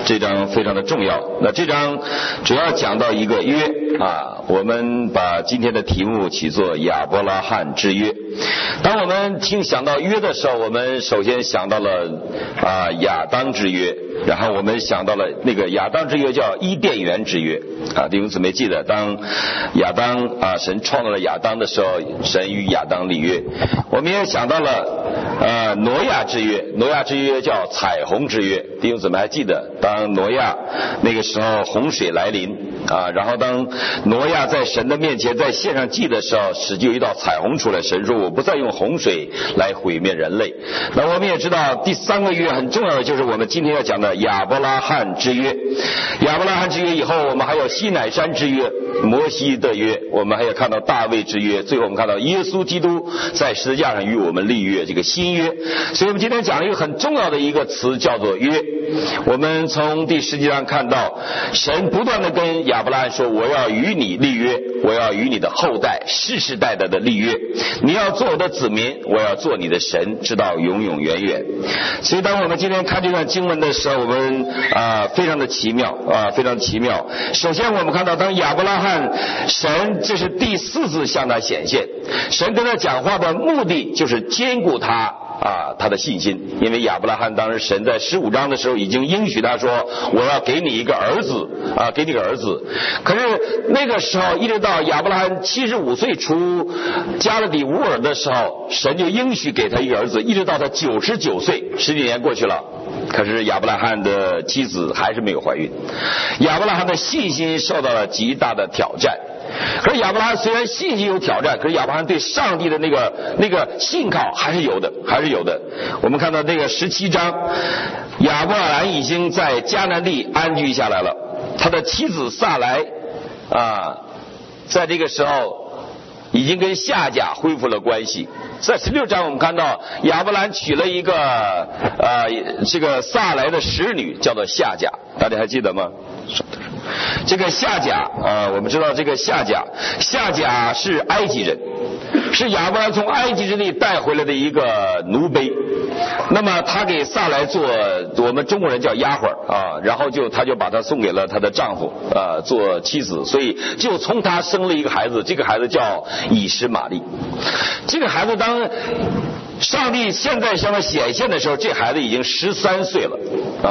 这章非常的重要。那这章主要讲到一个约啊，我们把今天的题目起作亚伯拉罕之约。当我们想到约的时候，我们首先想到了亚当之约，然后我们想到了那个亚当之约叫伊甸园之约啊。弟兄姊妹记得，当亚当神创造了亚当的时候，神与亚当立约。我们也想到了挪亚之约，挪亚之约叫彩虹之约。弟兄姊妹还记得，当挪亚那个时候洪水来临啊，然后当挪亚在神的面前在献上祭的时候，使就有一道彩虹出来，神说我不再用洪水来毁灭人类。那我们也知道第三个约很重要的就是我们今天要讲的亚伯拉罕之约。亚伯拉罕之约以后，我们还有西乃山之约，摩西的约，我们还有看到大卫之约，最后我们看到耶稣基督在十字架上与我们立约，这个新约。所以我们今天讲一个很重要的一个词叫做约。我们从第10章看到神不断的跟亚伯拉罕说，我要与你立约，我要与你的后代世世代代的立约，你要做我的子民，我要做你的神，直到永永远远。所以当我们今天看这段经文的时候，我们非常的奇妙非常奇妙。首先我们看到当亚伯拉罕神这是第4次向他显现，神跟他讲话的目的就是兼顾他的信心。因为亚伯拉罕当时神在15章的时候已经应许他说，我要给你一个儿子给你个儿子。可是那个时候一直到亚伯拉罕75岁出加勒底乌尔的时候，神就应许给他一个儿子，一直到他99岁，10几年过去了，可是亚伯拉罕的妻子还是没有怀孕。亚伯拉罕的信心受到了极大的挑战。可是亚伯拉罕虽然信心有挑战，可是亚伯拉罕对上帝的那个信靠还是有的。我们看到那个17章，亚伯拉罕已经在迦南地安居下来了，他的妻子撒来在这个时候已经跟夏甲恢复了关系。在16章我们看到亚伯兰娶了一个这个撒来的使女，叫做夏甲，大家还记得吗？这个夏甲我们知道这个夏甲是埃及人，是亚伯兰从埃及之地带回来的一个奴婢。那么他给撒来做我们中国人叫丫鬟然后他就把她送给了她的丈夫做妻子，所以就从她生了一个孩子，这个孩子叫以实玛利。这个孩子当上帝现在向他显现的时候，这孩子已经13岁了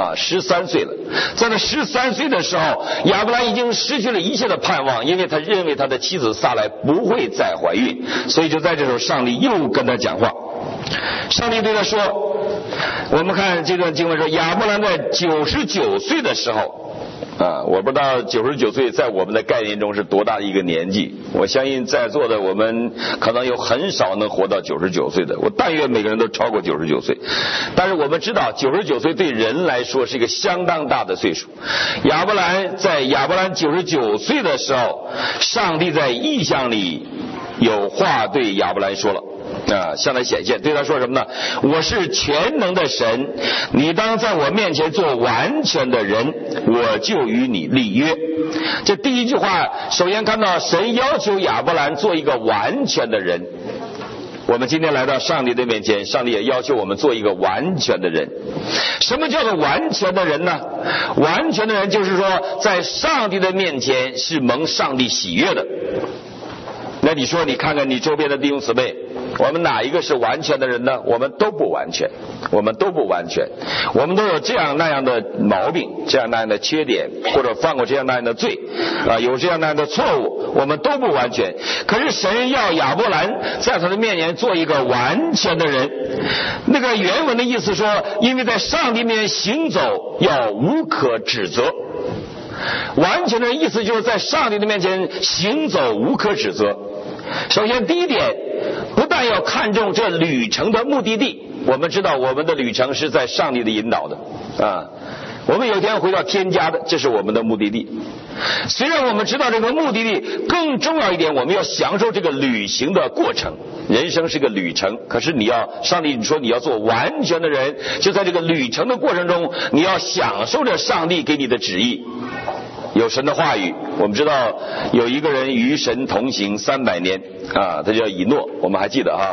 13岁了。在那13岁的时候，亚伯兰已经失去了一切的盼望，因为他认为他的妻子撒来不会再怀孕，所以就在这时候上帝又跟他讲话。上帝对他说，我们看这段经文说，亚伯兰在99岁的时候我不知道99岁在我们的概念中是多大的一个年纪。我相信在座的我们可能有很少能活到99岁的，我但愿每个人都超过99岁。但是我们知道99岁对人来说是一个相当大的岁数。亚伯兰99岁的时候，上帝在异象里有话对亚伯兰说了向他显现，对他说什么呢？我是全能的神，你当在我面前做完全的人，我就与你立约。这第一句话首先看到神要求亚伯兰做一个完全的人。我们今天来到上帝的面前，上帝也要求我们做一个完全的人。什么叫做完全的人呢？完全的人就是说在上帝的面前是蒙上帝喜悦的。那你说你看看你周边的弟兄姊妹，我们哪一个是完全的人呢？我们都不完全，我们都有这样那样的毛病，这样那样的缺点，或者犯过这样那样的罪有这样那样的错误，我们都不完全。可是神要亚伯兰在他的面前做一个完全的人。那个原文的意思说，因为在上帝面前行走要无可指责。完全的意思就是在上帝的面前行走无可指责。首先第一点，不但要看重这旅程的目的地，我们知道我们的旅程是在上帝的引导的我们有一天回到天家的，这是我们的目的地。虽然我们知道这个目的地，更重要一点，我们要享受这个旅行的过程。人生是个旅程，可是上帝说你要做完全的人，就在这个旅程的过程中，你要享受着上帝给你的旨意。有神的话语，我们知道有一个人与神同行300年他叫以诺，我们还记得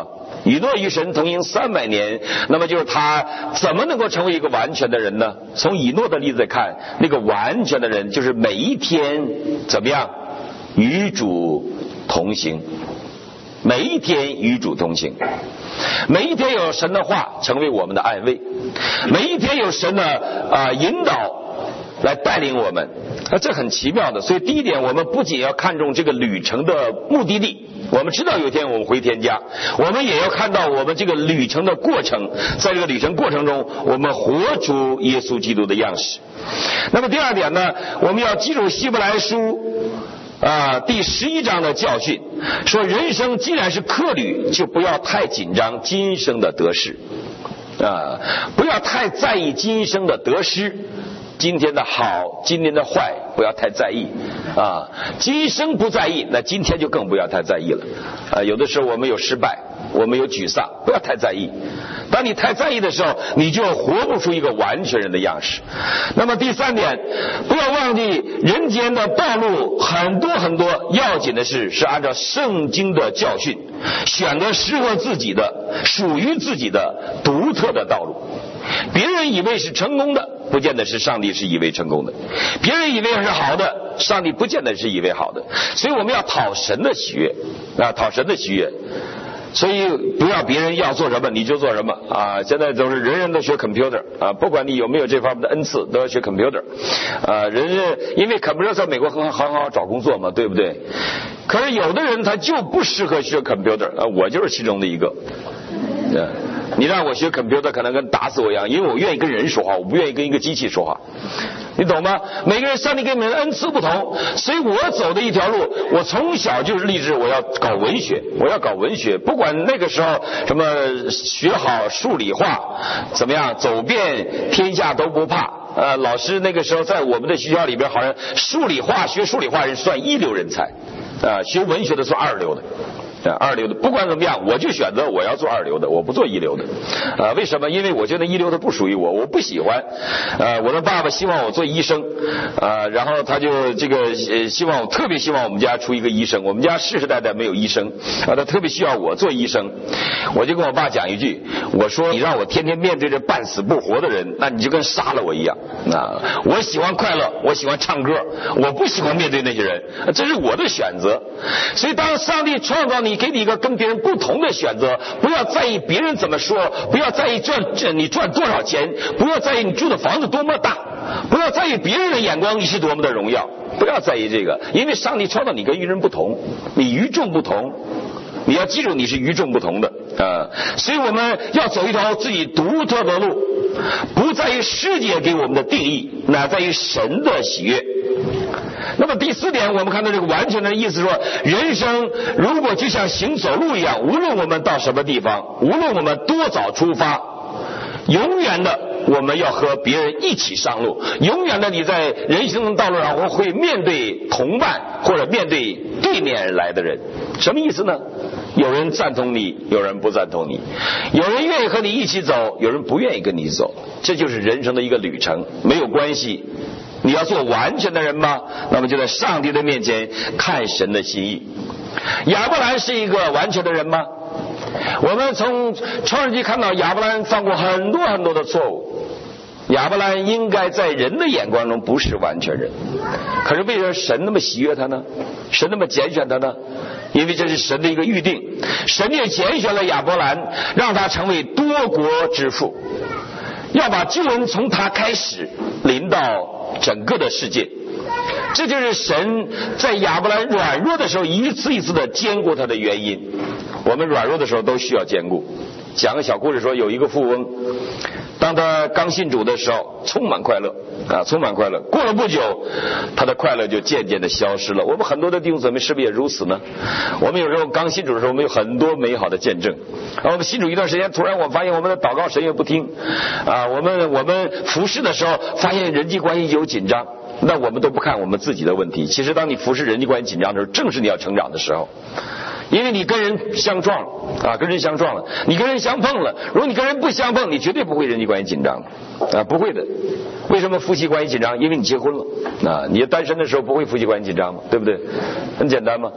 以诺与神同行300年，那么就是他怎么能够成为一个完全的人呢？从以诺的例子看，那个完全的人就是每一天怎么样与主同行，每一天与主同行，每一天有神的话成为我们的安慰，每一天有神的引导来带领我们，这很奇妙的。所以第一点，我们不仅要看重这个旅程的目的地，我们知道有一天我们回天家，我们也要看到我们这个旅程的过程，在这个旅程过程中，我们活出耶稣基督的样式。那么第二点呢，我们要记住希伯来书第11章的教训，说人生既然是客旅，就不要太紧张今生的得失，不要太在意今生的得失，今天的好，今天的坏，不要太在意今生不在意，那今天就更不要太在意了有的时候我们有失败，我们有沮丧，不要太在意。当你太在意的时候，你就活不出一个完全人的样式。那么第三点，不要忘记人间的道路很多很多，要紧的是按照圣经的教训，选择适合自己的、属于自己的独特的道路。别人以为是成功的，不见得是上帝是以为成功的；别人以为是好的，上帝不见得是以为好的。所以我们要讨神的喜悦讨神的喜悦。所以不要别人要做什么你就做什么现在都是人人都学 computer 不管你有没有这方面的恩赐，都要学 computer 因为 computer 在美国很好找工作嘛，对不对？可是有的人他就不适合学 computer 我就是其中的一个你让我学 computer 可能跟打死我一样，因为我愿意跟人说话，我不愿意跟一个机器说话，你懂吗？每个人上帝给你们的恩赐不同，所以我走的一条路，我从小就是立志我要搞文学，不管那个时候什么学好数理化怎么样，走遍天下都不怕老师那个时候在我们的学校里边，好像学数理化人算一流人才学文学的算二流的不管怎么样，我就选择我要做二流的，我不做一流的为什么？因为我觉得一流的不属于我不喜欢我的爸爸希望我做医生然后他就特别希望我们家出一个医生，我们家世世代代没有医生他特别需要我做医生。我就跟我爸讲一句，我说你让我天天面对着半死不活的人，那你就跟杀了我一样我喜欢快乐，我喜欢唱歌，我不喜欢面对那些人，这是我的选择。所以当上帝创造你，给你一个跟别人不同的选择，不要在意别人怎么说，不要在意你赚多少钱，不要在意你住的房子多么大，不要在意别人的眼光你是多么的荣耀，不要在意这个，因为上帝创造你跟与人不同，你与众不同，你要记住你是与众不同的所以我们要走一条自己独特的路，不在于世界给我们的定义，乃在于神的喜悦。那么第四点，我们看到这个完全的意思说，人生如果就像行走路一样，无论我们到什么地方，无论我们多早出发，永远的我们要和别人一起上路，永远的你在人生的道路上会面对同伴或者面对对面而来的人。什么意思呢？有人赞同你，有人不赞同你，有人愿意和你一起走，有人不愿意跟你走，这就是人生的一个旅程，没有关系。你要做完全的人吗？那么就在上帝的面前看神的心意。亚伯兰是一个完全的人吗？我们从创世纪看到亚伯兰犯过很多很多的错误，亚伯兰应该在人的眼光中不是完全人，可是为什么神那么喜悦他呢？神那么拣选他呢？因为这是神的一个预定，神也拣选了亚伯兰，让他成为多国之父，要把救恩从他开始临到整个的世界。这就是神在亚伯兰软弱的时候一次一次的坚固他的原因。我们软弱的时候都需要坚固。讲个小故事说，有一个富翁，当他刚信主的时候充满快乐充满快乐，过了不久他的快乐就渐渐的消失了。我们很多的弟兄姊妹是不是也如此呢？我们有时候刚信主的时候，我们有很多美好的见证，然后我们信主一段时间，突然我们发现我们的祷告神也不听我们服侍的时候发现人际关系有紧张，那我们都不看我们自己的问题。其实当你服侍人际关系紧张的时候，正是你要成长的时候，因为你跟人相撞了跟人相撞了，你跟人相碰了。如果你跟人不相碰，你绝对不会人际关系紧张不会的。为什么夫妻关系紧张？因为你结婚了你单身的时候不会夫妻关系紧张吗？对不对？很简单嘛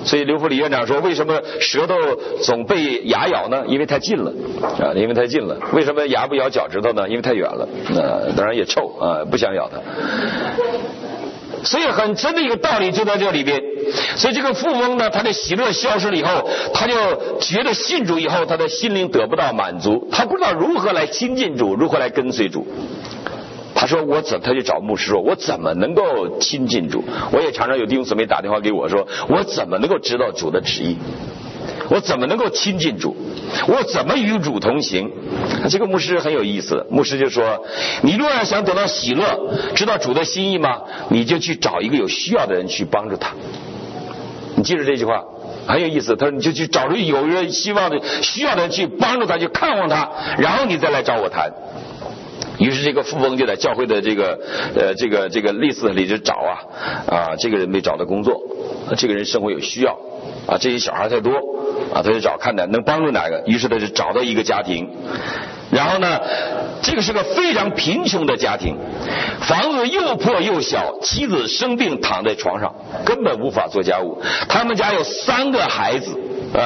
所以刘福礼院长说，为什么舌头总被牙咬呢？因为太近了啊，因为太近了。为什么牙不咬脚趾头呢？因为太远了。当然也臭啊，不想咬它。所以很深的一个道理就在这里边。所以这个富翁呢，他的喜乐消失了以后，他就觉得信主以后，他的心灵得不到满足，他不知道如何来亲近主，如何来跟随主。他说他就找牧师说，我怎么能够亲近主？我也常常有弟兄姊妹打电话给我说，我怎么能够知道主的旨意？我怎么能够亲近主？我怎么与主同行？这个牧师很有意思，牧师就说，你若要想得到喜乐，知道主的心意吗？你就去找一个有需要的人去帮助他。你记住这句话很有意思，他说你就去找出有人需要的人去帮助他，去看望他，然后你再来找我谈。于是这个富翁就在教会的这个list里就找这个人没找到工作，这个人生活有需要这些小孩太多他就找看能帮助哪个，于是他就找到一个家庭，然后呢，这个是个非常贫穷的家庭，房子又破又小，妻子生病躺在床上，根本无法做家务，他们家有3个孩子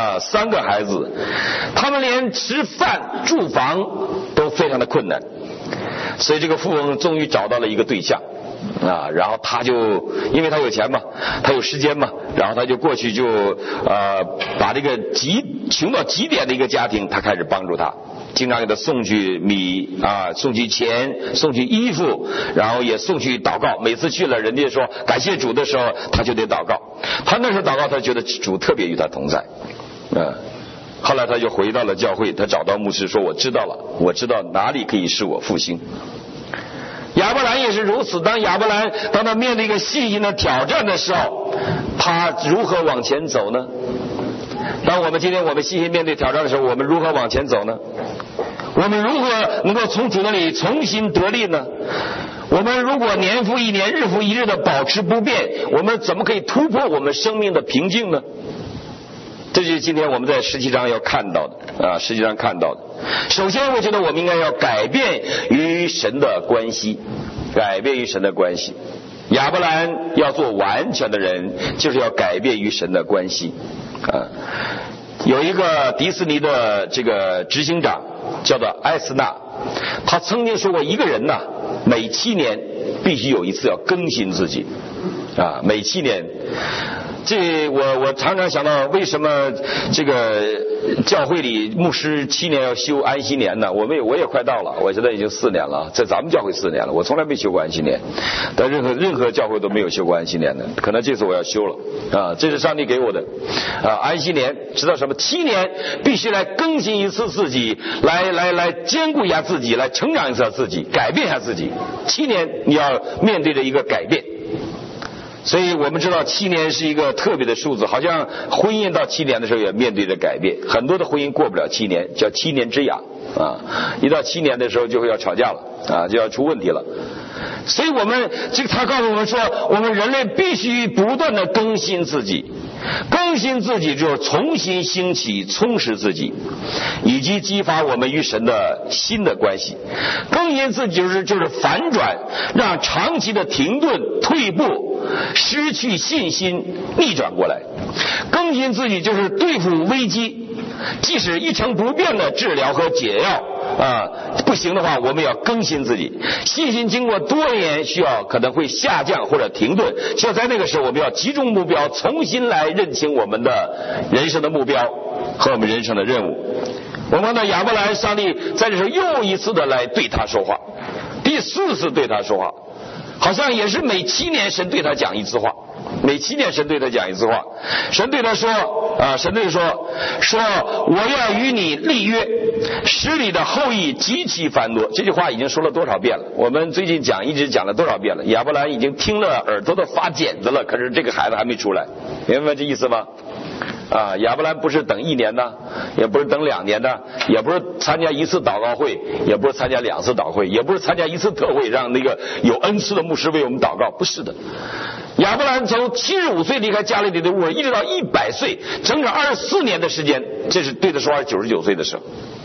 3个孩子，他们连吃饭住房都非常的困难。所以这个富翁终于找到了一个对象然后他就因为他有钱嘛，他有时间嘛，然后他就过去就把这个穷到极点的一个家庭，他开始帮助他，经常给他送去米送去钱，送去衣服，然后也送去祷告。每次去了人家说感谢主的时候，他就得祷告。他那时候祷告，他觉得主特别与他同在后来他就回到了教会，他找到牧师说，我知道了，我知道哪里可以使我复兴。亚伯兰也是如此，当他面对一个信心的挑战的时候，他如何往前走呢？当我们今天信心面对挑战的时候，我们如何往前走呢？我们如何能够从主那里重新得力呢？我们如果年复一年，日复一日的保持不变，我们怎么可以突破我们生命的瓶颈呢？这就是今天我们在17章要看到的实际上看到的。首先我觉得我们应该要改变与神的关系，改变与神的关系。亚伯兰要做完全的人，就是要改变与神的关系有一个迪士尼的这个执行长叫做艾斯纳，他曾经说过，一个人每7年必须有一次要更新自己每7年。我常常想到，为什么这个教会里牧师7年要修安息年呢？我也快到了，我现在已经4年了，在咱们教会4年了，我从来没修过安息年，但任何教会都没有修过安息年的，可能这次我要修了这是上帝给我的安息年，知道什么？7年必须来更新一次自己，来兼顾一下自己，来成长一下自己，改变一下自己。7年你要面对着一个改变。所以我们知道7年是一个特别的数字，好像婚姻到7年的时候也面对着改变，很多的婚姻过不了7年，叫7年之痒一到7年的时候就会要吵架了就要出问题了。所以他告诉我们说，我们人类必须不断的更新自己，更新自己就是重新兴起充实自己，以及激发我们与神的新的关系。更新自己就是反转，让长期的停顿退步失去信心逆转过来。更新自己就是对付危机，即使一成不变的治疗和解药不行的话，我们要更新自己。信心经过多年可能会下降或者停顿，需要在那个时候我们要集中目标，重新来认清我们的人生的目标和我们人生的任务。我们看到亚伯兰，上帝在这时候又一次的来对他说话，第4次对他说话，好像也是每7年神对他讲一次话，每7年神对他讲一次话。神对他说神对他说我要与你立约，使你的后裔极其繁多。这句话已经说了多少遍了，我们最近一直讲了多少遍了，亚伯兰已经听了耳朵都发茧子了，可是这个孩子还没出来，明白这意思吗？亚伯兰不是等1年的，也不是等2年的，也不是参加1次祷告会，也不是参加2次祷会，也不是参加1次特会，让那个有恩赐的牧师为我们祷告，不是的。亚伯兰从75岁离开加利利的屋，一直到100岁，整整24年的时间，这是对他说话99岁的时候。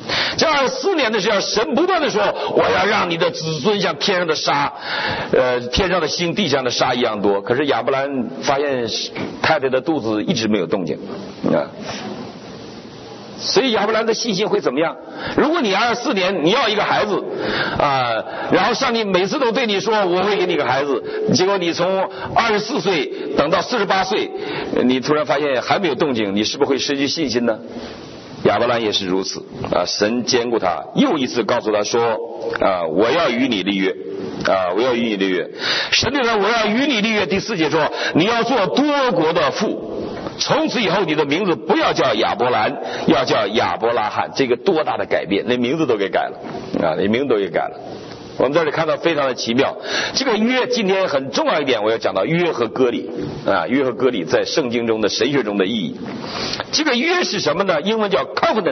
这24年的时候，神不断的说，我要让你的子孙像天上的沙，天上的星地上的沙一样多。可是亚伯兰发现太太的肚子一直没有动静啊。所以亚伯兰的信心会怎么样？如果你24年你要一个孩子然后上帝每次都对你说我会给你个孩子，结果你从24岁等到48岁，你突然发现还没有动静，你是不是会失去信心呢？亚伯兰也是如此神坚固他，又一次告诉他说我要与你立约我要与你立约。神对他我要与你立约，第4节说你要做多国的父，从此以后你的名字不要叫亚伯兰，要叫亚伯拉罕。这个多大的改变，那名字都给改了那名字都给改了。我们这里看到非常的奇妙。这个约今天很重要一点，我要讲到约和割礼约和割礼在圣经中的神学中的意义。这个约是什么呢？英文叫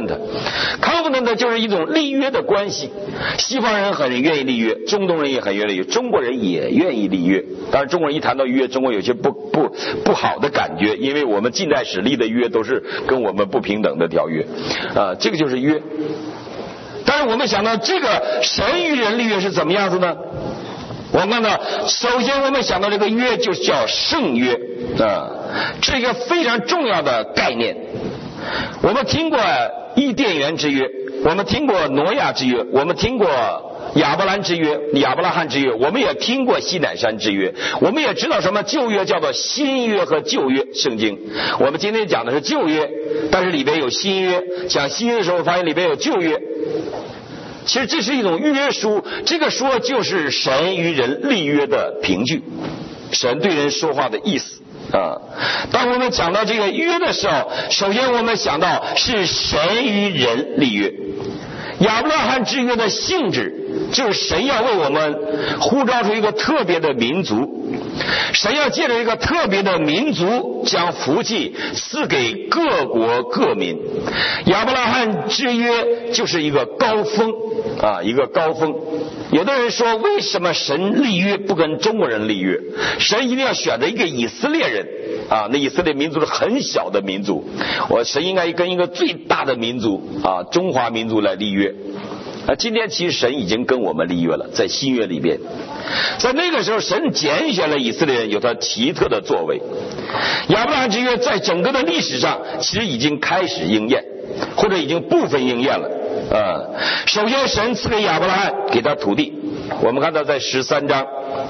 covenant 就是一种立约的关系。西方人很愿意立约，中东人也很愿意立约，中国人也愿意立约。当然中国人一谈到约，中国有些不好的感觉，因为我们近代史立的约都是跟我们不平等的条约这个就是约。但是我们想到这个神与人立约是怎么样子呢？我们看到首先我们想到这个约就叫圣约这是一个非常重要的概念。我们听过伊甸园之约，我们听过挪亚之约，我们听过亚伯兰之约，亚伯拉罕之约，我们也听过西乃山之约，我们也知道什么旧约叫做新约和旧约。圣经我们今天讲的是旧约，但是里边有新约，讲新约的时候发现里边有旧约。其实这是一种约书，这个说就是神与人立约的凭据，神对人说话的意思当我们讲到这个约的时候，首先我们想到是神与人立约。亚伯拉罕之约的性质就是神要为我们呼召出一个特别的民族，神要借着一个特别的民族将福气赐给各国各民。亚伯拉罕之约就是一个高峰一个高峰。有的人说为什么神立约不跟中国人立约？神一定要选择一个以色列人那以色列民族是很小的民族，神应该跟一个最大的民族中华民族来立约今天其实神已经跟我们立约了，在新约里边。在那个时候神拣选了以色列人，有他奇特的作为。亚伯拉罕之约在整个的历史上其实已经开始应验，或者已经部分应验了首先神赐给亚伯拉罕给他土地，我们看到在13章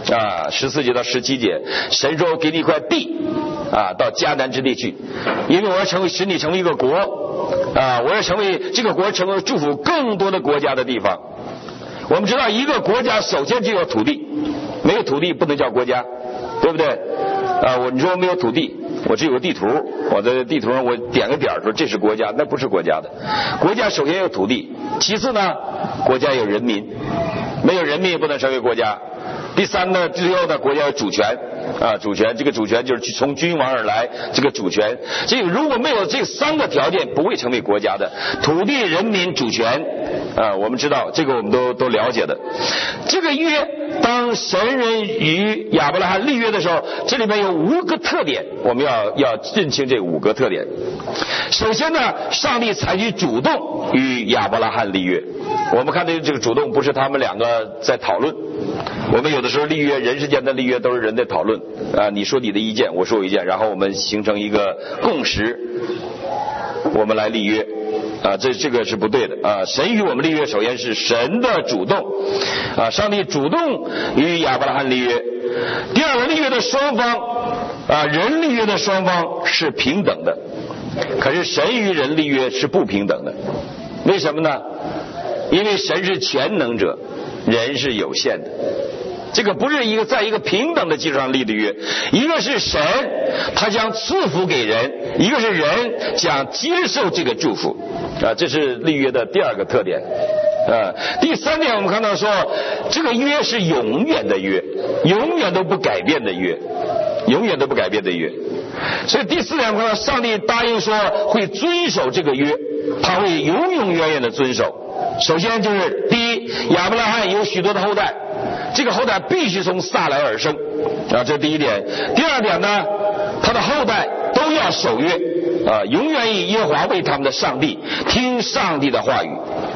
14节到17节，神说给你一块地到迦南之地去，因为我要使你成为一个国我要成为这个国成为祝福更多的国家的地方。我们知道一个国家首先就有土地，没有土地不能叫国家，对不对你说没有土地，我只有个地图，我在地图上我点个点说这是国家，那不是国家的。国家首先有土地，其次呢国家有人民，没有人民也不能成为国家。第三呢，最后呢国家有主权主权，这个主权就是从君王而来，这个主权。这个如果没有这3个条件不会成为国家的，土地、人民、主权我们知道这个我们都了解的。这个约当神人与亚伯拉罕立约的时候，这里面有5个特点，我们要认清这5个特点。首先呢，上帝采取主动与亚伯拉罕立约。我们看到这个主动不是他们2个在讨论，我们有的时候立约，人世间的立约都是人在讨论你说你的意见，我说我意见，然后我们形成一个共识，我们来立约这个是不对的神与我们立约首先是神的主动上帝主动与亚伯拉罕立约。第二个，立约的双方人立约的双方是平等的，可是神与人立约是不平等的。为什么呢？因为神是全能者，人是有限的。这个不是在一个平等的基础上立的约，一个是神他将赐福给人，一个是人将接受这个祝福这是立约的第2个特点第3点，我们看到说这个约是永远的约，永远都不改变的约，永远都不改变的约。所以第4点，我们看到上帝答应说会遵守这个约，他会永永远远的遵守。首先就是第一，亚伯拉罕有许多的后代，这个后代必须从撒来而生这是第1点。第2点呢，他的后代都要守约永远以耶和华为他们的上帝，听上帝的话语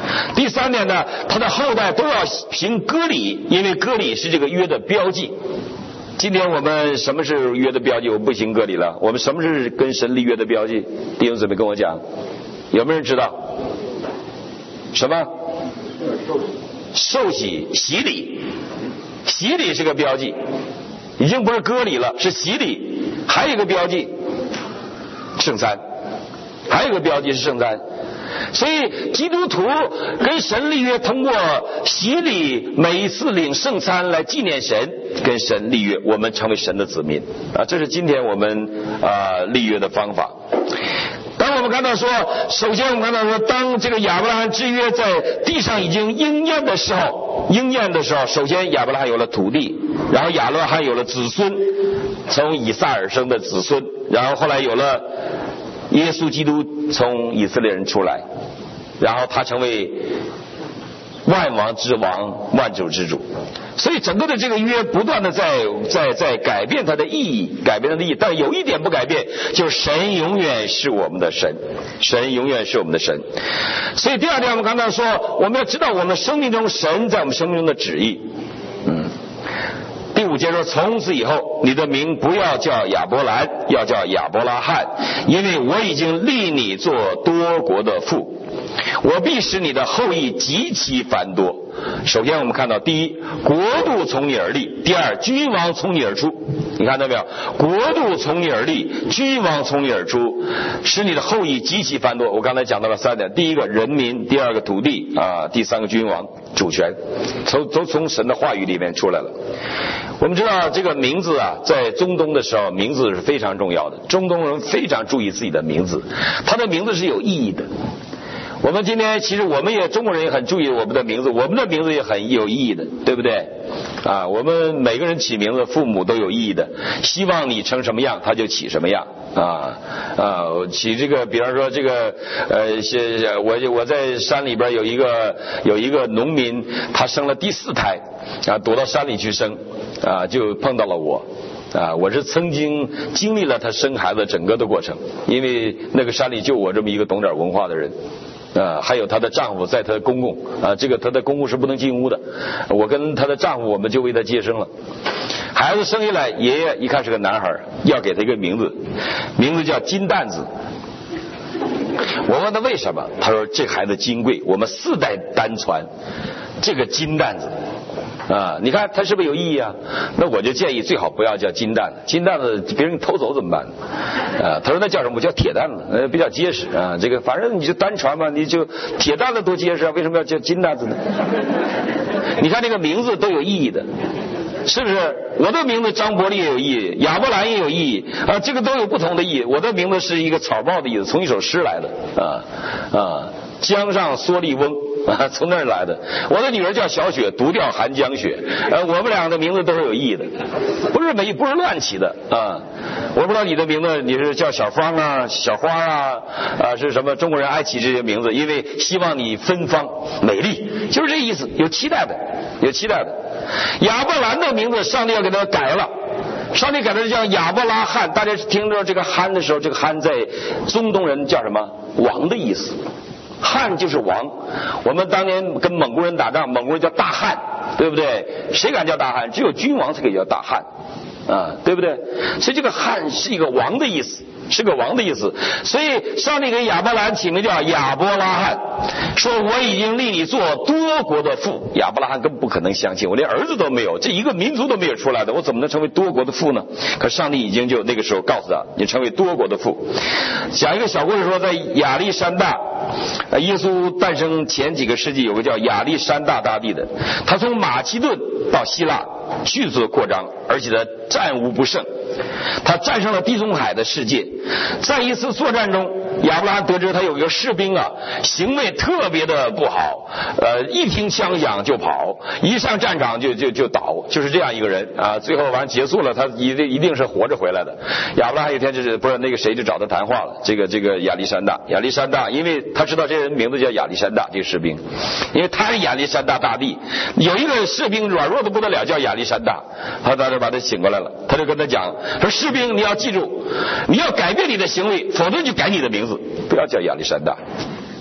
第三点呢，他的后代都要行割礼，因为割礼是这个约的标记。今天我们什么是约的标记？我不行割礼了。我们什么是跟神立约的标记？弟兄姊妹跟我讲，有没有人知道？什么？受洗洗礼，洗礼是个标记，已经不是割礼了，是洗礼。还有一个标记，圣餐，还有一个标记是圣餐。所以基督徒跟神立约，通过洗礼，每一次领圣餐来纪念神，跟神立约，我们成为神的子民啊！这是今天我们立约的方法。当我们看到说，首先我们看到说，当这个亚伯拉罕之约在地上已经应验的时候，首先亚伯拉罕有了土地，然后亚伯拉罕有了子孙，从以撒而生的子孙，然后后来有了耶稣基督从以色列人出来，然后他成为万王之王，万主之主。所以整个的这个约不断的在改变它的意义，但有一点不改变，就是神永远是我们的神，神永远是我们的神。所以第二点我们刚才说，我们要知道我们生命中神在我们生命中的旨意。第5节说，从此以后你的名不要叫亚伯兰，要叫亚伯拉罕，因为我已经立你做多国的父，我必使你的后裔极其繁多。首先我们看到，第一，国度从你而立；第二，君王从你而出。你看到没有？国度从你而立，君王从你而出，使你的后裔极其繁多。我刚才讲到了3点：第一个人民，第二个土地第三个君王主权，都从神的话语里面出来了。我们知道这个名字在中东的时候，名字是非常重要的。中东人非常注意自己的名字，他的名字是有意义的。我们今天其实我们也中国人也很注意我们的名字，我们的名字也很有意义的，对不对？我们每个人起名字，父母都有意义的，希望你成什么样，他就起什么样起这个，比方说这个我在山里边有一个农民，他生了第4胎躲到山里去生就碰到了我。我是曾经经历了他生孩子整个的过程，因为那个山里就我这么一个懂点文化的人。还有她的丈夫，在她的公公这个她的公公是不能进屋的。我跟她的丈夫，我们就为她接生了。孩子生下来，爷爷一看是个男孩，要给他一个名字，名字叫金蛋子。我问他为什么，他说这孩子金贵，我们4代单传这个金蛋子。你看他是不是有意义啊？那我就建议最好不要叫金蛋子，金蛋子别人偷走怎么办？他说那叫什么？我叫铁蛋子，比较结实这个反正你就单传嘛，你就铁蛋子多结实为什么要叫金蛋子呢？你看这个名字都有意义的，是不是？我的名字张伯利也有意义，亚伯兰也有意义这个都有不同的意义。我的名字是一个草帽的意思，从一首诗来的江上蓑笠翁从那儿来的。我的女儿叫小雪，独钓寒江雪我们俩的名字都是有意义的，不是乱起的我不知道你的名字你是叫小芳小花是什么？中国人爱起这些名字，因为希望你芬芳美丽，就是这意思，有期待的。亚伯兰的名字上帝要给他改了，上帝改的叫亚伯拉罕。大家听到这个罕的时候，这个罕在中东人叫什么？王的意思。汉就是王。我们当年跟蒙古人打仗，蒙古人叫大汉，对不对？谁敢叫大汉？只有君王才可以叫大汉对不对？所以这个汉是一个王的意思，是个王的意思。所以上帝给亚伯兰起名叫亚伯拉罕，说我已经立你做多国的父。亚伯拉罕根本不可能相信，我连儿子都没有，这一个民族都没有出来的，我怎么能成为多国的父呢？可上帝已经就那个时候告诉他，你成为多国的父。讲一个小故事说，在亚历山大耶稣诞生前几个世纪，有个叫亚历山大大帝的，他从马其顿到希腊迅速的扩张，而且他战无不胜，他战胜了地中海的世界。在一次作战中，亚伯拉罕得知他有一个士兵行为特别的不好一听枪响就跑，一上战场就倒，就是这样一个人最后完结束了，他一定是活着回来的。亚伯拉罕有一天不是那个谁就找他谈话了，这个亚历山大，因为他知道这人名字叫亚历山大，这个士兵，因为他是亚历山大大帝。有一个士兵软弱的不得了，叫亚历山大，他当时把他请过来了，他就跟他讲说，士兵你要记住，你要改变你的行为，否则就改你的名字，不要叫亚历山大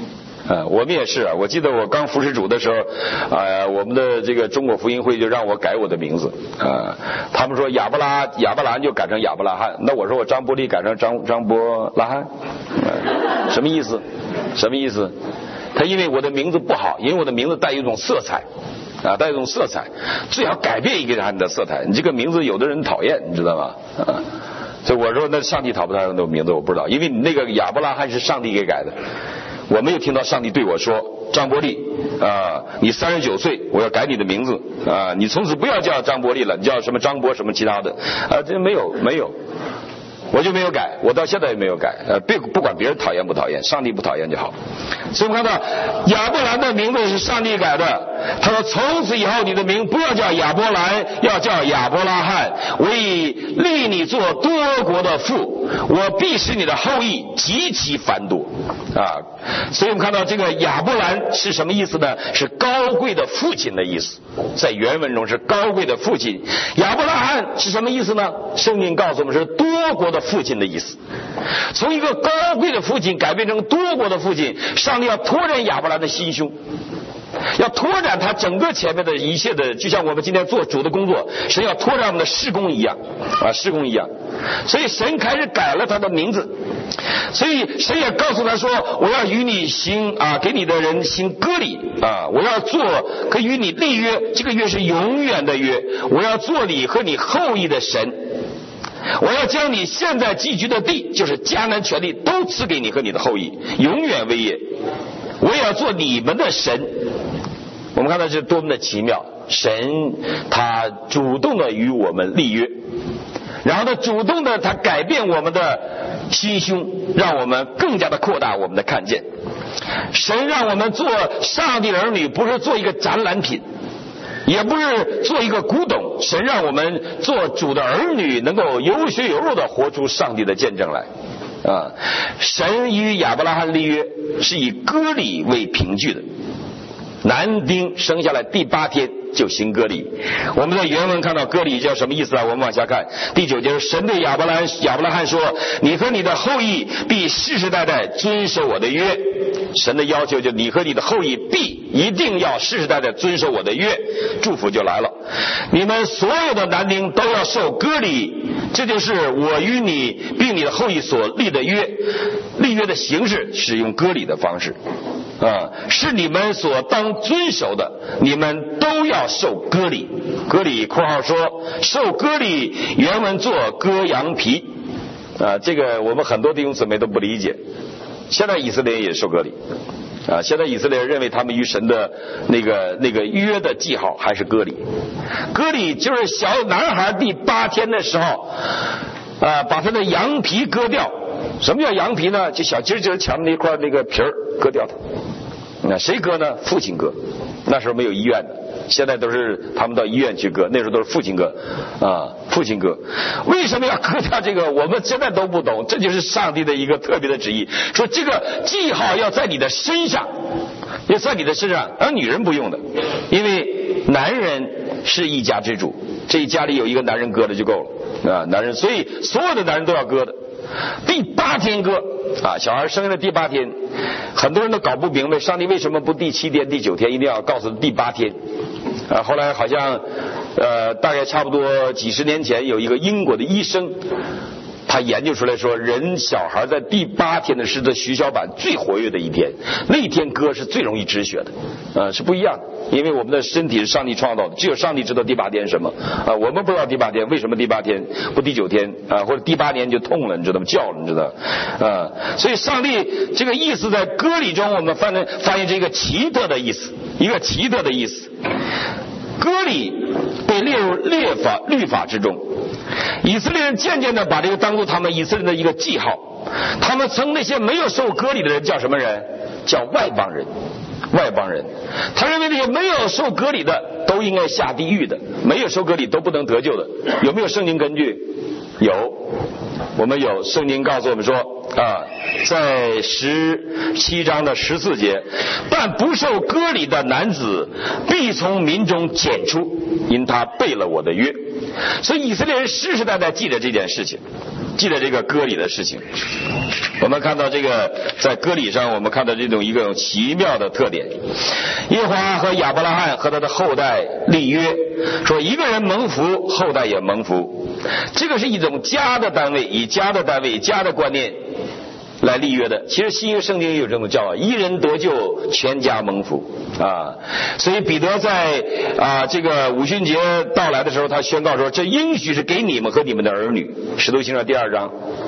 我们也是啊。我记得我刚服侍主的时候，我们的这个中国福音会就让我改我的名字，他们说亚伯兰就改成亚伯拉罕，那我说我张伯利改成张伯拉罕，什么意思？什么意思？他因为我的名字不好，因为我的名字带有一种色彩。带一种色彩，最好改变一个人的色彩。你这个名字有的人讨厌，你知道吗？所以我说那上帝讨不讨厌那名字我不知道，因为你那个亚伯拉罕是上帝给改的，我没有听到上帝对我说张伯利你39岁，我要改你的名字你从此不要叫张伯利了，你叫什么张伯什么其他的这没有。我就没有改，我到现在也没有改。不管别人讨厌不讨厌，上帝不讨厌就好。所以我们看到亚伯兰的名字是上帝改的。他说：“从此以后，你的名不要叫亚伯兰，要叫亚伯拉罕。我已立你做多国的父，我必使你的后裔极其繁多。”所以我们看到这个亚伯兰是什么意思呢？是高贵的父亲的意思，在原文中是高贵的父亲。亚伯拉罕是什么意思呢？圣经告诉我们是多国的父亲的意思。从一个高贵的父亲改变成多国的父亲，上帝要拓展亚伯兰的心胸，要拓展他整个前面的一切的，就像我们今天做主的工作，神要拓展我们的事工一样事工一样。所以神开始改了他的名字，所以神也告诉他说：“我要与你行给你的人行割礼我要做可以与你立约，这个约是永远的约，我要做你和你后裔的神。我要将你现在寄居的地，就是迦南全地，都赐给你和你的后裔，永远为业。我也要做你们的神。”我们看到这多么的奇妙，神他主动的与我们立约，然后他主动的他改变我们的心胸，让我们更加的扩大我们的看见。神让我们做上帝的儿女，不是做一个展览品，也不是做一个古董，神让我们做主的儿女，能够有血有肉的活出上帝的见证来神与亚伯拉罕立约是以割礼为凭据的，男丁生下来第8天就行割礼。我们在原文看到割礼叫什么意思我们往下看第9节，神对亚伯拉罕说：“你和你的后裔必世世代代遵守我的约。”神的要求就你和你的后裔一定要世世代代遵守我的约。祝福就来了，你们所有的男丁都要受割礼，这就是我与你并你的后裔所立的约。立约的形式是用割礼的方式是你们所当遵守的，你们都要受割礼。割礼括号说受割礼原文做割羊皮这个我们很多弟兄姊妹都不理解。现在以色列也受割礼现在以色列人认为他们与神的那个约的记号还是割礼。割礼就是小男孩第8天的时候把他的羊皮割掉。什么叫羊皮呢？就小筋筋强的那块那个皮儿割掉它。那谁割呢？父亲割。那时候没有医院的，现在都是他们到医院去割，那时候都是父亲割父亲割。为什么要割掉这个？我们现在都不懂，这就是上帝的一个特别的旨意，说这个记号要在你的身上，要在你的身上，而女人不用的，因为男人是一家之主，这一家里有一个男人割了就够了男人，所以所有的男人都要割的。第8天割小孩生下来第8天，很多人都搞不明白上帝为什么不第7天第9天一定要告诉第8天后来好像大概差不多几十年前有一个英国的医生，他研究出来说小孩在第8天的是这血小板最活跃的一天，那一天割是最容易止血的是不一样的。因为我们的身体是上帝创造的，只有上帝知道第8天是什么我们不知道第8天为什么第8天不第9天或者第8年就痛了，你知道吗？叫了，你知道所以上帝这个意思在割礼中我们发现这个奇特的意思，一个奇特的意思。割礼被列入律法之中，以色列人渐渐的把这个当作他们以色列的一个记号。他们称那些没有受割礼的人叫什么人？叫外邦人。他认为那些没有受割礼的都应该下地狱的，没有受割礼都不能得救的。有没有圣经根据？有，我们有。圣经告诉我们说在17章的14节，但不受割礼的男子必从民中剪出，因他背了我的约。所以以色列人世世代代记着这件事情记得这个割礼的事情。我们看到这个在割礼上，我们看到这种一个奇妙的特点。耶和华和亚伯拉罕和他的后代立约，说一个人蒙福，后代也蒙福。这个是一种家的单位，以家的单位、家的观念来立约的。其实新约圣经也有这种教导，一人得救，全家蒙福啊。所以彼得在这个五旬节到来的时候，他宣告说，这应许是给你们和你们的儿女。使徒行传第2章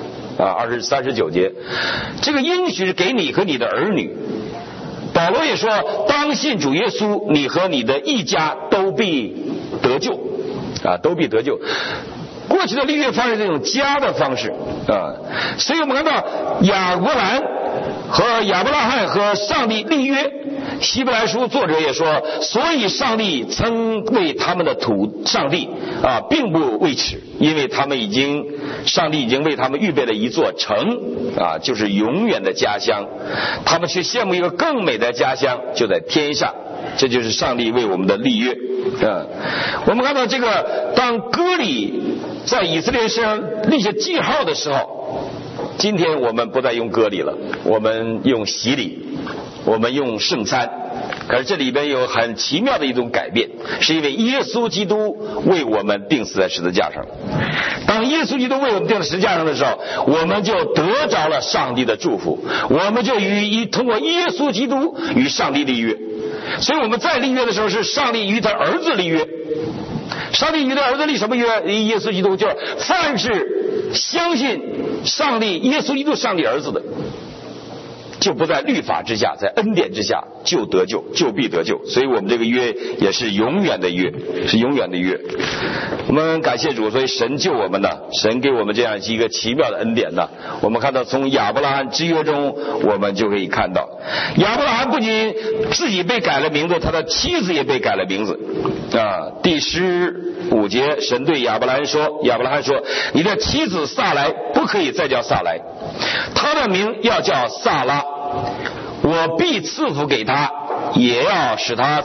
39节，这个应许是给你和你的儿女。保罗也说，当信主耶稣，你和你的一家都必得救都必得救。过去的立约方式这种家的方式所以我们看到亚伯兰和亚伯拉罕和上帝立约。希伯来书作者也说，所以上帝称为他们的上帝并不为耻，因为上帝已经为他们预备了一座城就是永远的家乡，他们却羡慕一个更美的家乡，就在天上。这就是上帝为我们的立约我们看到这个当割礼在以色列身上立下记号的时候，今天我们不再用割礼了，我们用洗礼，我们用圣餐。可是这里边有很奇妙的一种改变，是因为耶稣基督为我们钉死在十字架上。当耶稣基督为我们钉在十字架上的时候，我们就得着了上帝的祝福，我们就通过耶稣基督与上帝立约。所以我们在立约的时候，是上帝与他儿子立约。上帝与他儿子立什么约？耶稣基督，就是凡是相信上帝耶稣基督上帝儿子的，就不在律法之下，在恩典之下就得救，就必得救。所以我们这个约也是永远的约，是永远的约。我们感谢主，所以神救我们呢，神给我们这样一个奇妙的恩典呢。我们看到从亚伯拉罕之约中，我们就可以看到，亚伯拉罕不仅自己被改了名字，他的妻子也被改了名字第15节，神对亚伯拉罕说，你的妻子撒莱不可以再叫撒莱，她的名要叫撒拉，我必赐福给他，也要使他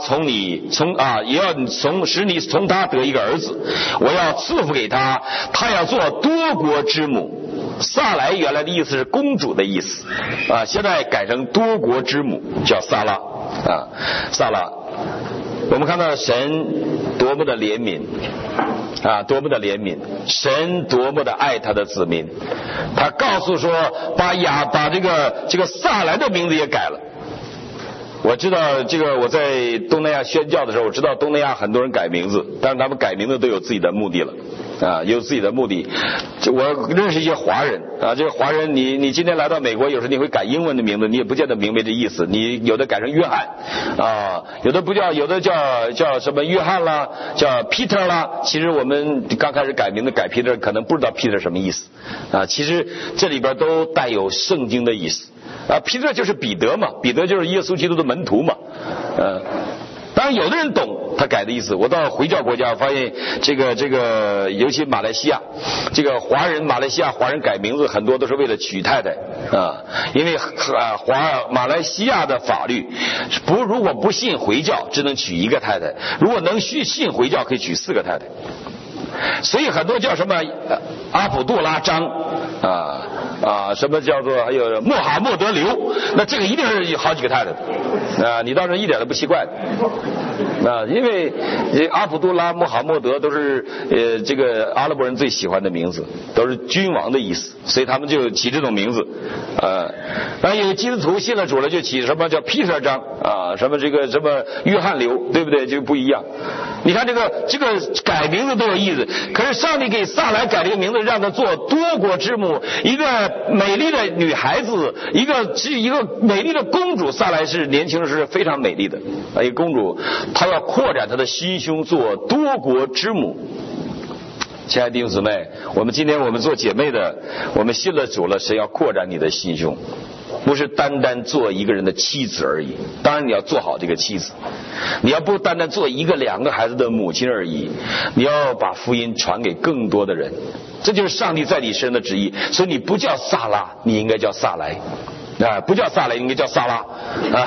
使你从他得一个儿子，我要赐福给他，他要做多国之母。撒莱原来的意思是公主的意思现在改成多国之母，叫撒拉撒拉。我们看到神多么的怜悯多么的怜悯，神多么的爱他的子民。他告诉说，把这个撒莱的名字也改了。我知道这个，我在东南亚宣教的时候，我知道东南亚很多人改名字，但是他们改名字都有自己的目的了有自己的目的。我认识一些华人这个华人你今天来到美国，有时你会改英文的名字，你也不见得明白这意思。你有的改成约翰有的不叫，有的叫什么约翰啦，叫 Peter 啦。其实我们刚开始改名字改 Peter， 可能不知道 Peter 什么意思其实这里边都带有圣经的意思彼得就是彼得嘛，彼得就是耶稣基督的门徒嘛当然有的人懂他改的意思。我到回教国家发现这个尤其马来西亚，这个马来西亚华人改名字很多都是为了娶太太因为马来西亚的法律如果不信回教只能娶一个太太，如果能信回教可以娶4个太太。所以很多叫什么阿卜杜拉章什么叫做还有穆罕默德流，那这个一定是好几个太太你倒是一点都不奇怪因为阿卜杜拉、穆罕默德都是这个阿拉伯人最喜欢的名字，都是君王的意思，所以他们就起这种名字然后有基督徒信了主了，就起什么叫 Peter 章什么约翰流，对不对？就不一样。你看这个改名字都有意思。可是上帝给撒莱改了一个名字，让他做多国之母，一个美丽的女孩子，一个美丽的公主。撒莱是年轻的时候非常美丽的一个公主，她要扩展她的心胸，做多国之母。亲爱的弟兄姊妹，今天我们做姐妹的，我们信了主了，神要扩展你的心胸，不是单单做一个人的妻子而已。当然你要做好这个妻子，你要不单单做1个2个孩子的母亲而已，你要把福音传给更多的人。这就是上帝在你身上的旨意。所以你不叫撒拉，你应该叫撒莱不叫撒莱，应该叫撒拉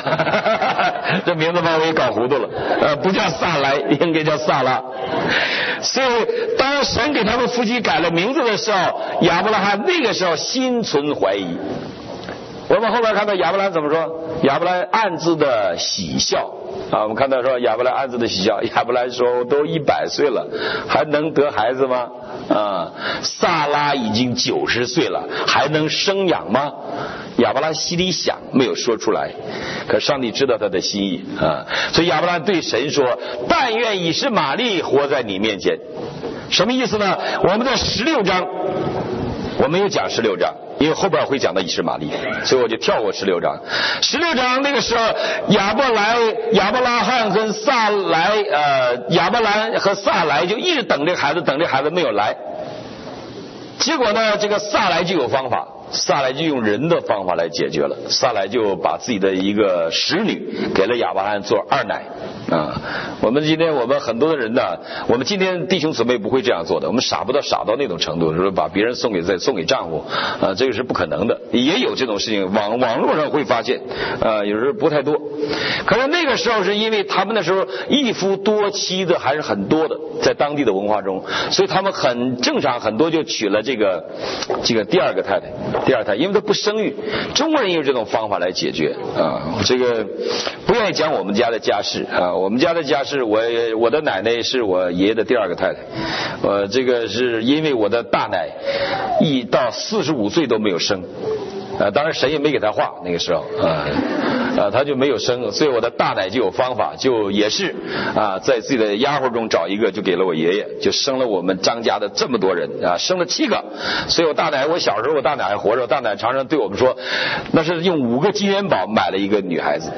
这名字把我也搞糊涂了不叫撒莱，应该叫撒拉所以当神给他们夫妻改了名字的时候，亚伯拉罕那个时候心存怀疑。我们后边看到亚伯兰怎么说？亚伯兰暗自的喜笑啊！我们看到说亚伯兰暗自的喜笑。亚伯兰说：“我都100岁了，还能得孩子吗？啊，萨拉已经90岁了，还能生养吗？”亚伯兰心里想，没有说出来，可上帝知道他的心意啊！所以亚伯兰对神说：“但愿以实玛利活在你面前。”什么意思呢？我们在16章，我没有讲16章。因为后边会讲到以实玛利，所以我就跳过16章。16章那个时候，亚伯拉罕跟撒来，亚伯兰和撒来就一直等这个孩子，等这孩子没有来。结果呢，这个撒来就有方法，撒来就用人的方法来解决了。撒来就把自己的一个使女给了亚伯拉罕做二奶啊。我们很多的人呢，我们今天弟兄姊妹不会这样做的，我们傻到那种程度，说把别人送给丈夫啊，这个是不可能的。也有这种事情，网络上会发现有时候不太多。可是那个时候是因为他们那时候一夫多妻的还是很多的，在当地的文化中，所以他们很正常，很多就娶了这个第二太太，因为他不生育。中国人也有这种方法来解决啊。这个不愿意讲我们家的家事啊，我们家的家事，我的奶奶是我爷爷的第二个太太，这个是因为我的大奶一到45岁都没有生。当然神也没给他画，那个时候他就没有生，所以我的大奶就有方法，就也是在自己的丫鬟中找一个，就给了我爷爷，就生了我们张家的这么多人生了7个。所以我小时候我大奶还活着，我大奶常常对我们说，那是用5个金元宝买了一个女孩子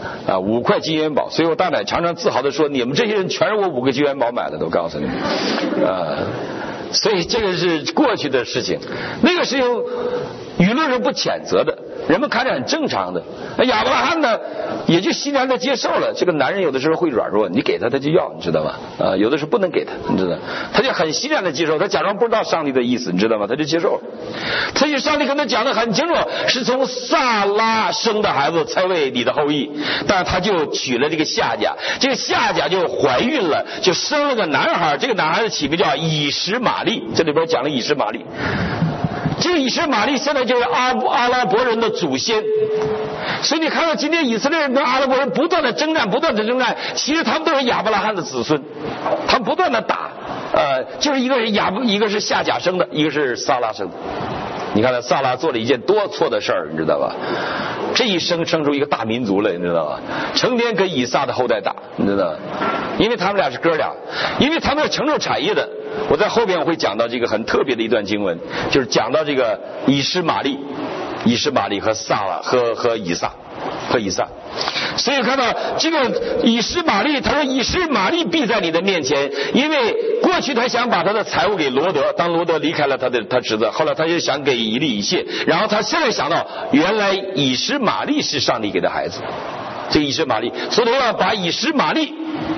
5块金元宝，所以我大奶常常自豪的说，你们这些人全是我5个金元宝买的，都告诉你们所以这个是过去的事情，那个事情舆论是不谴责的，人们看着很正常的。亚伯拉罕呢，也就欣然的接受了。这个男人有的时候会软弱，你给他就要，你知道吗？有的时候不能给他，你知道，他就很欣然的接受，他假装不知道上帝的意思，你知道吗？他就接受了。所以上帝跟他讲的很清楚，是从撒拉生的孩子才为你的后裔，但是他就娶了这个夏甲，这个夏甲就怀孕了，就生了个男孩，这个男孩子起名叫以实玛利。这里边讲了以实玛利。这个以实玛利现在就是阿拉伯人的祖先，所以你看到今天以色列人跟阿拉伯人不断的征战，其实他们都是亚伯拉罕的子孙，他们不断的打，就是一个是夏甲生的，一个是撒拉生的。你看撒拉做了一件多错的事儿，你知道吧？这一生出一个大民族来，你知道吧？成天跟以撒的后代打，你知道吧？因为他们俩是哥俩，因为他们是承受产业的。我在后边我会讲到这个很特别的一段经文，就是讲到这个以实玛利和撒拉和以撒。所以看到这个以实玛利，他说以实玛利必在你的面前，因为过去他想把他的财物给罗德，当罗德离开了他侄子，后来他就想给以利以谢，然后他现在想到原来以实玛利是上帝给的孩子，这个以实玛利，所以他要把以实玛利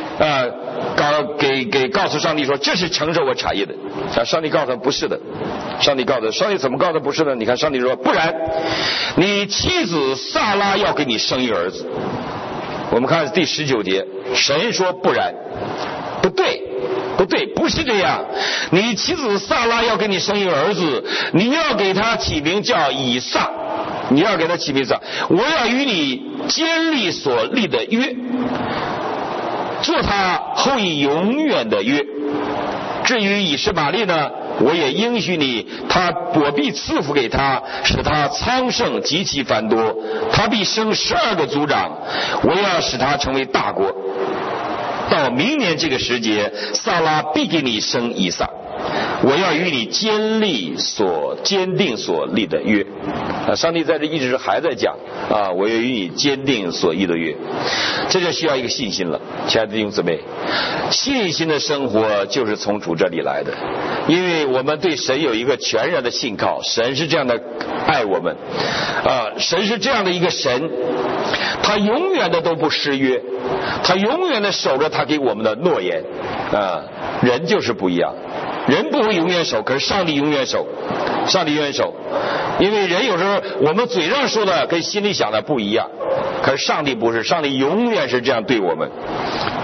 告诉上帝说，这是承受我产业的。上帝告诉他不是的，上帝怎么告诉他不是呢？你看上帝说，不然你妻子撒拉要给你生一个儿子。我们看第19节，神说不然，不对，不是这样。你妻子撒拉要给你生一个儿子，你要给他起名叫以撒，我要与你坚立所立的约，做他后裔永远的约。至于以实玛利呢，我也应许你，我必赐福给他，使他昌盛极其繁多，他必生12个族长，我要使他成为大国。到明年这个时节，撒拉必给你生以撒，我要与你坚定所立的约。上帝在这一直还在讲我要与你坚定所立的约，这就需要一个信心了。亲爱的弟兄姊妹，信心的生活就是从主这里来的，因为我们对神有一个全然的信靠，神是这样的爱我们神是这样的一个神，他永远的都不失约，他永远的守着他给我们的诺言人就是不一样，人不会永远守，可是上帝永远守，因为人有时候我们嘴上说的跟心里想的不一样，可是上帝不是，上帝永远是这样对我们。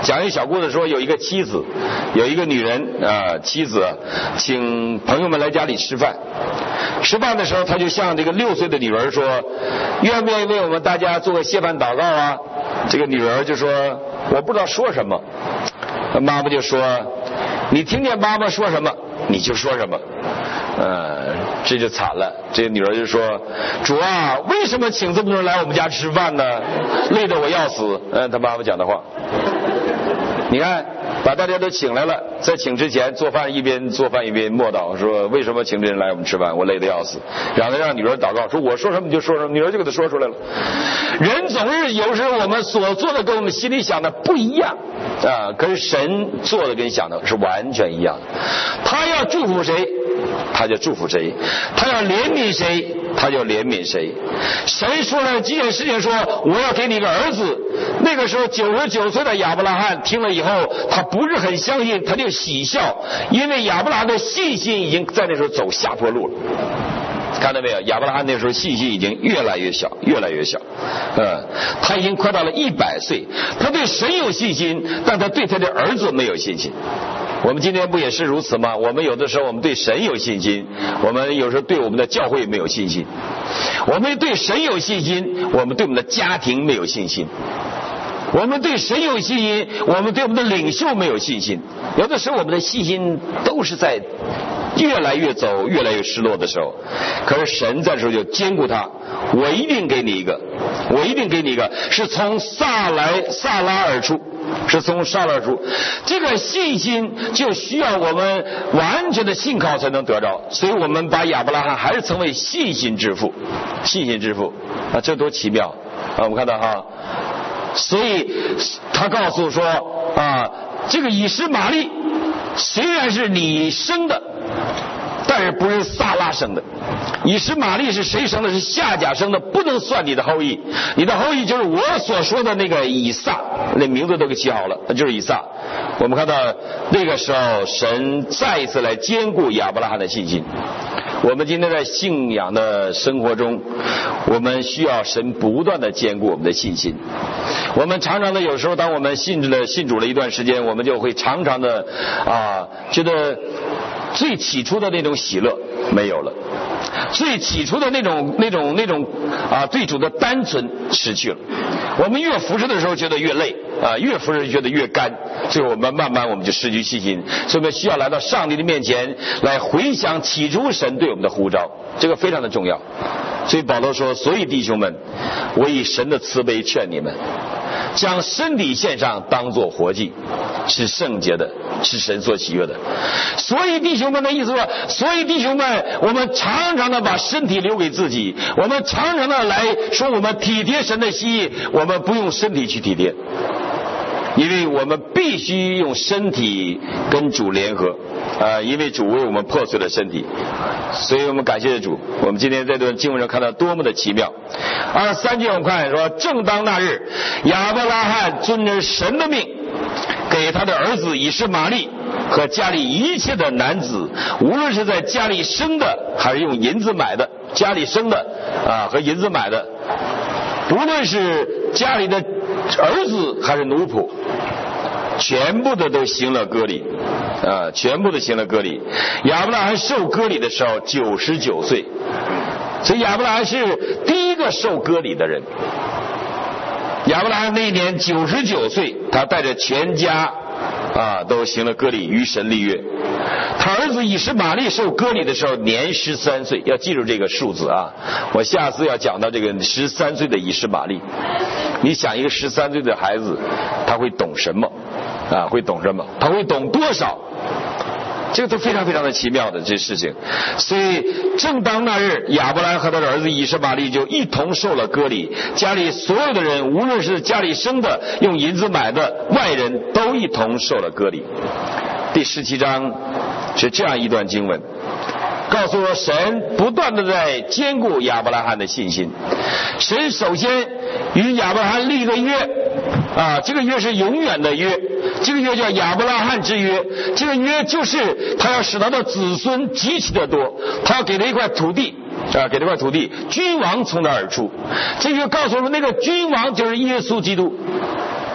讲一小故事说，有一个妻子，有一个女人妻子请朋友们来家里吃饭。吃饭的时候，他就向这个6岁的女儿说：“愿不愿意为我们大家做个谢饭祷告啊？”这个女儿就说：“我不知道说什么。”妈妈就说：“你听见妈妈说什么，你就说什么。”这就惨了。这个女儿就说：“主啊，为什么请这么多人来我们家吃饭呢？累得我要死。”他妈妈讲的话。你看，把大家都请来了，在请之前一边做饭一边默祷，说为什么请这人来我们吃饭，我累得要死。然后让女儿祷告，说我说什么你就说什么，女儿就给他说出来了。人总是有时候我们所做的跟我们心里想的不一样可是神做的跟想的是完全一样的。他要祝福谁他就祝福谁，他要怜悯谁他就怜悯谁。神说了几件事情，说我要给你个儿子。那个时候99岁的亚伯拉罕听了以后，他不是很相信，他就喜笑，因为亚伯拉罕的信心已经在那时候走下坡路了。看到没有？亚伯拉罕那时候信心已经越来越小，越来越小。他已经快到了100岁，他对神有信心，但他对他的儿子没有信心。我们今天不也是如此吗？我们有的时候我们对神有信心，我们有时候对我们的教会没有信心。我们对神有信心，我们对我们的家庭没有信心。我们对神有信心，我们对我们的领袖没有信心。有的时候我们的信心都是在越来越走越来越失落的时候，可是神在这时候就坚固他，我一定给你一个，我一定给你一个，是从撒拉而出，是从撒拉而出。这个信心就需要我们完全的信靠才能得着，所以我们把亚伯拉罕还是称为信心之父，信心之父这多奇妙我们看到所以他告诉说这个以实玛利虽然是你生的，但是不是撒拉生的。以实玛利是谁生的？是夏甲生的，不能算你的后裔。你的后裔就是我所说的那个以撒，那名字都给起好了，就是以撒。我们看到那个时候神再一次来兼顾亚伯拉罕的信心。我们今天在信仰的生活中，我们需要神不断的兼顾我们的信心。我们常常的有时候当我们信主了一段时间，我们就会常常的觉得最起初的那种喜乐没有了，最起初的那种对主的单纯失去了。我们越服侍的时候觉得越累越服侍觉得越干，最后我们慢慢我们就失去信心。所以我们需要来到上帝的面前来回想起初神对我们的呼召，这个非常的重要。所以保罗说，所以弟兄们，我以神的慈悲劝你们，将身体献上当作活祭，是圣洁的，是神所喜悦的。所以弟兄们的意思说，所以弟兄们，我们常常的把身体留给自己，我们常常的来说我们体贴神的心意，我们不用身体去体贴，因为我们必须用身体跟主联合因为主为我们破碎了身体。所以我们感谢主，我们今天在这段经文上看到多么的奇妙。23节我们看说，正当那日，亚伯拉罕遵着神的命，给他的儿子以实玛利和家里一切的男子，无论是在家里生的还是用银子买的，家里生的和银子买的，无论是家里的儿子还是奴仆，全部的都行了割礼全部的行了割礼。亚伯拉罕受割礼的时候99岁，所以亚伯拉罕是第一个受割礼的人。亚伯拉罕那一年99岁，他带着全家都行了割礼，与神立约。他儿子以实玛利受割礼的时候年13岁，要记住这个数字我下次要讲到这个13岁的以实玛利。你想一个13岁的孩子，他会懂什么会懂什么？他会懂多少？这个都非常非常的奇妙的这事情。所以正当那日，亚伯兰和他的儿子以实玛利就一同受了割礼，家里所有的人，无论是家里生的用银子买的外人，都一同受了割礼。第17章是这样一段经文，告诉我神不断的在兼顾亚伯拉罕的信心。神首先与亚伯拉罕立个约这个约是永远的约，这个约叫亚伯拉罕之约。这个约就是他要使他的子孙极其的多，他要给他一块土地给这块土地，君王从那而出。这个告诉我们，那个君王就是耶稣基督。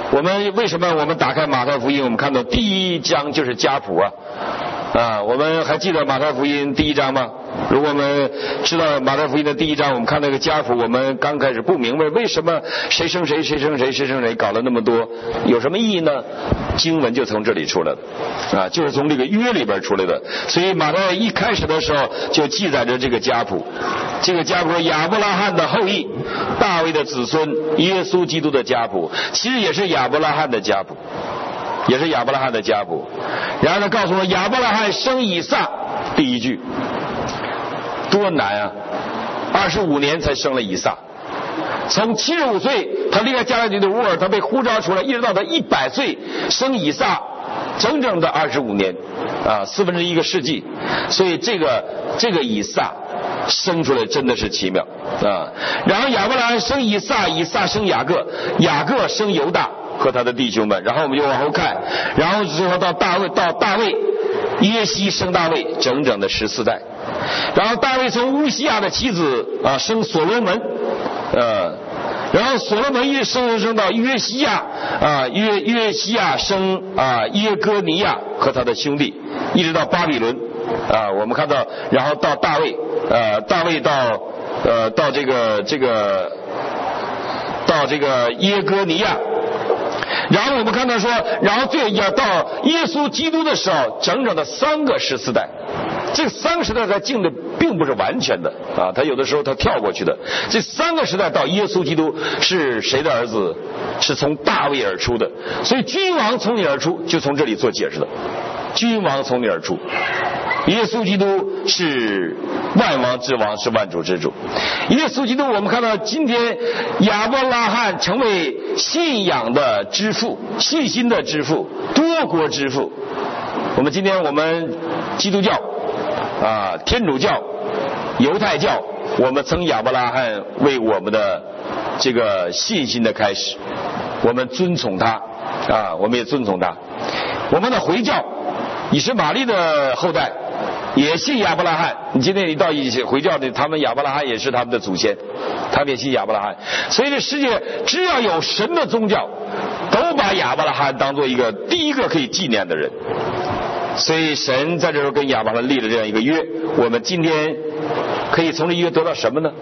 我们为什么我们打开马太福音，我们看到第一章就是家谱啊，我们还记得马太福音第一章吗？如果我们知道马太福音的第一章，我们看那个家谱，我们刚开始不明白为什么谁生谁，谁生谁，谁生谁，搞了那么多，有什么意义呢？经文就从这里出来的啊，就是从这个约里边出来的。所以马太一开始的时候就记载着这个家谱，这个家谱亚伯拉罕的后裔，大卫的子孙，耶稣基督的家谱，其实也是亚伯拉罕的家谱，也是亚伯拉罕的家谱。然后他告诉我亚伯拉罕生以撒，第一句多难啊，25年才生了以撒。从75岁他离开加勒底的乌尔，他被呼召出来，一直到他100岁生以撒，整整的25年啊，1/4个世纪。所以这个以撒生出来真的是奇妙啊。然后亚伯拉罕生以撒，以撒生雅各，雅各生犹大和他的弟兄们。然后我们就往后看，然后最后到大卫，约西生大卫，整整的14代。然后大卫从乌西亚的妻子生所罗门，然后所罗门一生到约西亚约西亚生耶哥尼亚和他的兄弟，一直到巴比伦我们看到，然后到大卫到这个耶哥尼亚。然后我们看到说，然后最要到耶稣基督的时候，整整的3个14代。这3个时代他进的并不是完全的他有的时候他跳过去的。这3个时代到耶稣基督是谁的儿子？是从大卫而出的。所以君王从你而出，就从这里做解释的。君王从你而出，耶稣基督是万王之王，是万主之主。耶稣基督我们看到今天亚伯拉罕成为信仰的之父，信心的之父，多国之父。我们今天我们基督教天主教、犹太教，我们称亚伯拉罕为我们的这个信心的开始，我们尊崇他我们也尊崇他。我们的回教以实玛利的后代也信亚伯拉罕，你今天你到一些回教的，他们亚伯拉罕也是他们的祖先，他们也信亚伯拉罕。所以这世界只要有神的宗教，都把亚伯拉罕当做第一个可以纪念的人。所以神在这时候跟亚伯拉罕立了这样一个约，我们今天可以从这约得到什么呢？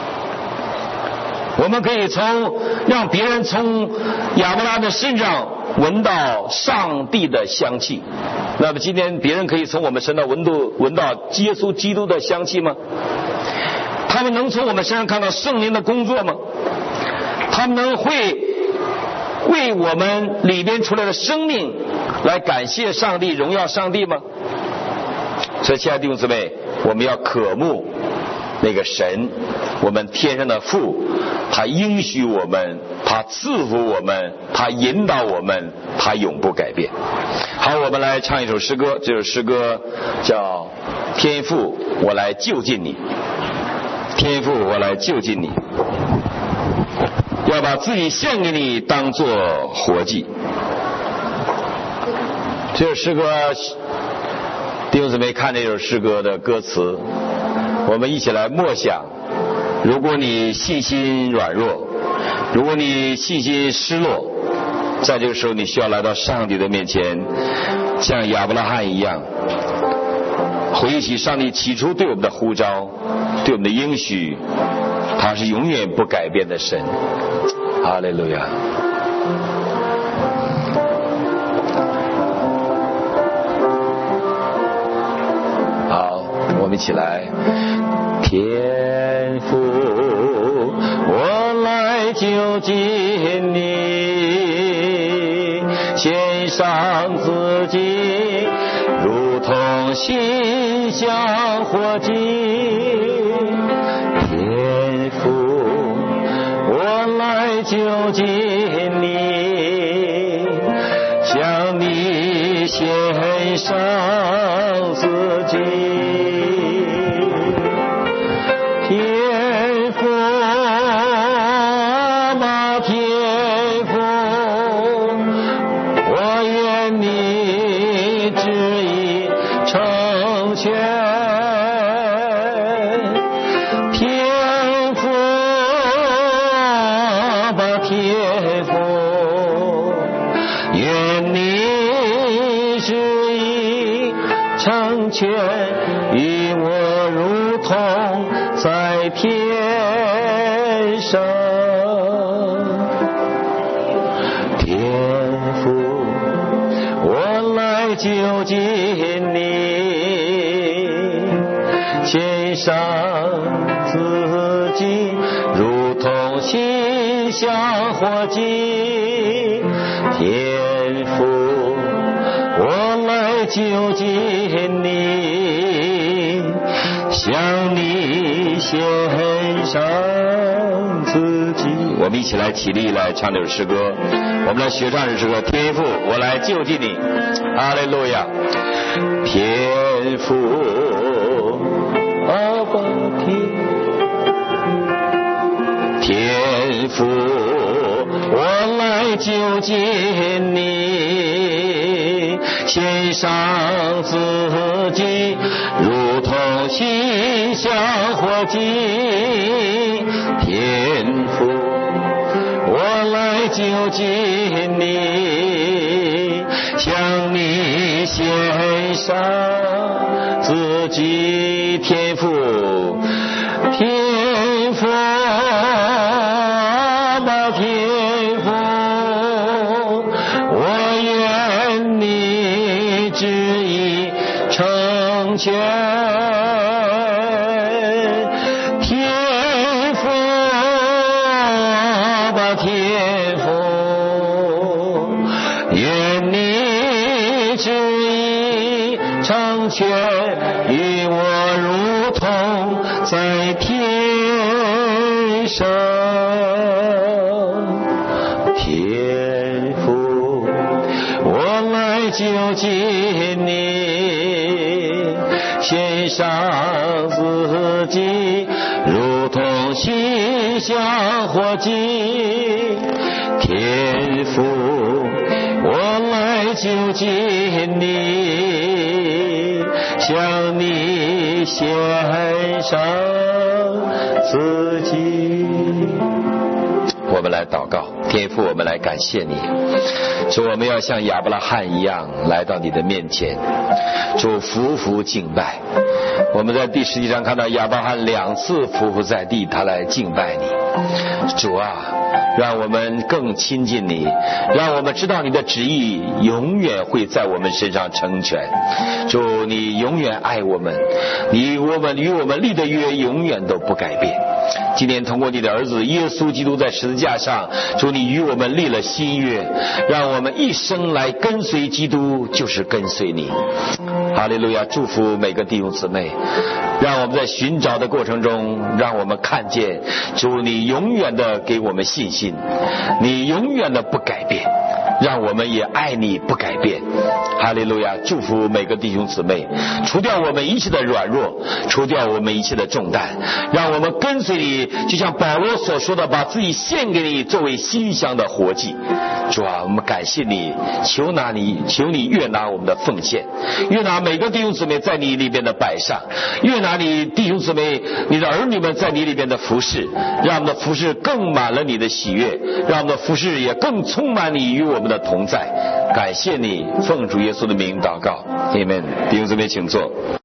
我们可以让别人从亚伯拉罕的身上闻到上帝的香气。那么今天别人可以从我们身上闻到耶稣基督的香气吗？他们能从我们身上看到圣灵的工作吗？他们会为我们里边出来的生命来感谢上帝，荣耀上帝吗？所以亲爱的弟兄姊妹，我们要渴慕那个神，我们天上的父，他应许我们，他赐福我们，他引导我们，他永不改变。好，我们来唱一首诗歌，这首诗歌叫天父我来就近你，天父我来就近你，要把自己献给你当作活祭。这首诗歌，弟兄姊妹看这首诗歌的歌词，我们一起来默想。如果你信心软弱，如果你信心失落，在这个时候你需要来到上帝的面前，像亚伯拉罕一样，回忆起上帝起初对我们的呼召，对我们的应许，他是永远不改变的神。哈利路亚。好，我们一起来。天父我来就近你，献上自己如同馨香火祭。天父我来就近你，向你献上自己。 成全，与我如同在天上。天父，我来就近你，献上自己，如同馨香火祭。天父，我来就近你，向你献上自己。我们一起来起立来唱这首诗歌，我们来学唱这首诗歌。天父，我来就近你，哈利路亚。天父，阿爸天父，我来就近你，献上自己，如同馨香火祭。天父，我来就近你，向你献上自己。天父，天父，天父，我愿你旨意成全。天父，天父，愿你旨意成全，与我如同在天上。天父，我来就近你，献上自己，如同馨香火祭。天父，我来就近你，向你献上自己。我们来祷告。天父，我们来感谢你，主，我们要像亚伯拉罕一样来到你的面前，主，匍匐敬拜。我们在第11章看到亚伯拉罕2次匍匐在地，他来敬拜你。主啊，让我们更亲近你，让我们知道你的旨意永远会在我们身上成全。主，你永远爱我们，你与我们立的约永远都不改变。今天通过你的儿子耶稣基督在十字架上，主，你与我们立了新约，让我们一生来跟随基督，就是跟随你。哈利路亚！祝福每个弟兄姊妹，让我们在寻找的过程中，让我们看见主，你永远的给我们信心，你永远的不改变，让我们也爱你不改变。哈利路亚！祝福每个弟兄姊妹，除掉我们一切的软弱，除掉我们一切的重担，让我们跟随你，就像保罗所说的，把自己献给你，作为馨香的活祭。主啊，我们感谢你，求你悦纳我们的奉献，悦纳每个弟兄姊妹在你里边的摆上，悦纳你弟兄姊妹你的儿女们在你里边的服事，让我们的服事更满了你的喜悦，让我们的服事也更充满你与我们的同在。感谢你，奉主耶稣的名祷告，阿们。弟兄姊妹请坐。